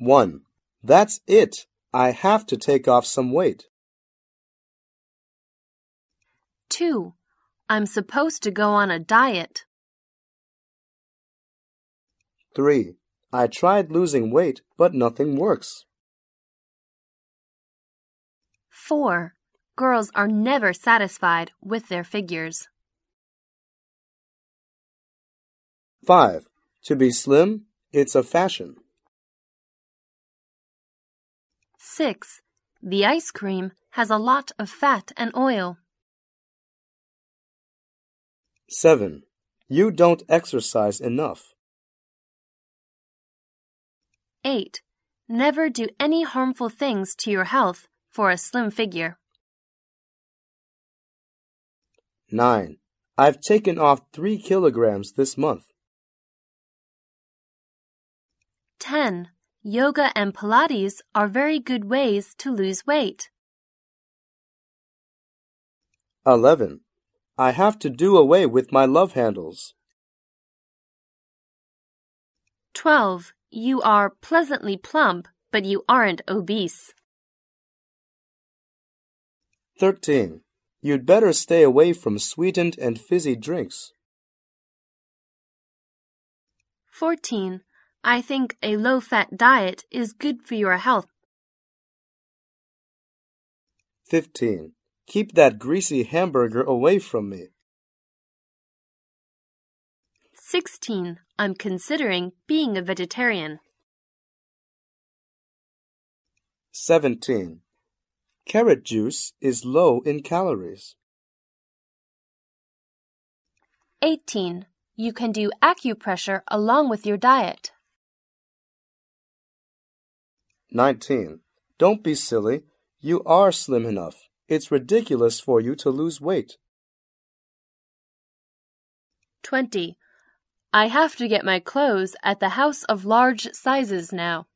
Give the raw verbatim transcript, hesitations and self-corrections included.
one. That's it. I have to take off some weight. two. I'm supposed to go on a diet. three. I tried losing weight, but nothing works. four. Girls are never satisfied with their figures. five. To be slim, it's a fashion. six. The ice cream has a lot of fat and oil. seven. You don't exercise enough. eight. Never do any harmful things to your health for a slim figure. nine. I've taken off three kilograms this month. ten. Yoga and Pilates are very good ways to lose weight. eleven. I have to do away with my love handles. twelve. You are pleasantly plump, but you aren't obese. thirteen. You'd better stay away from sweetened and fizzy drinks. fourteen. I think a low-fat diet is good for your health. fifteen. Keep that greasy hamburger away from me. sixteen. I'm considering being a vegetarian. seventeen. Carrot juice is low in calories. eighteen. You can do acupressure along with your diet. nineteen. Don't be silly. You are slim enough. It's ridiculous for you to lose weight. twenty. I have to get my clothes at the house of large sizes now.